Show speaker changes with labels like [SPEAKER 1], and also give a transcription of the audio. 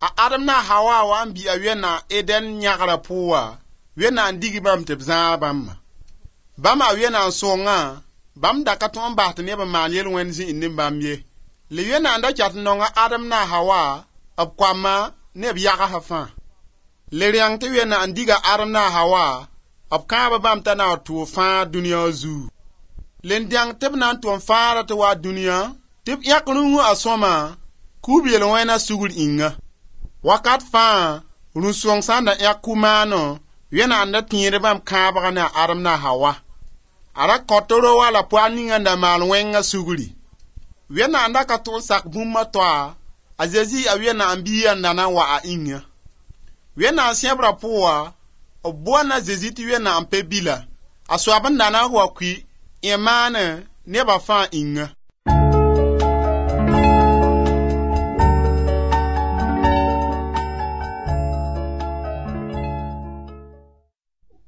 [SPEAKER 1] A Adam na Hawa wa bi a wena Eden nyagara puwa. Wena andigi bam tebza bam. Bam a wena songa. Bam da katon bat ne ba maniel wenzi indim bam ye. Le wena anda chat nonga Adam na Hawa. Ab kwama ne bi yaga hafa. Le riang te wena andiga Adam na Hawa. Ab kaba bam ta na tu fa dunia zu. Len diang teb nan tu fa ta wa dunia. Tip yakrungu asoma. Kubi le wena sugul inga. Wakat fa runsong sanda yakumano. Wena anda tire bam kaba na Adam na Hawa. Ara kotoro wala puaninga nda malwenga suguli. Wena anda kato sak bumma toa. Azezi a wena ambiya ndana wa a inga. Wena siebra puwa. Obwana zeziti wena ampebila. Aswaban ndana wa kwi. Imane neba fa inga.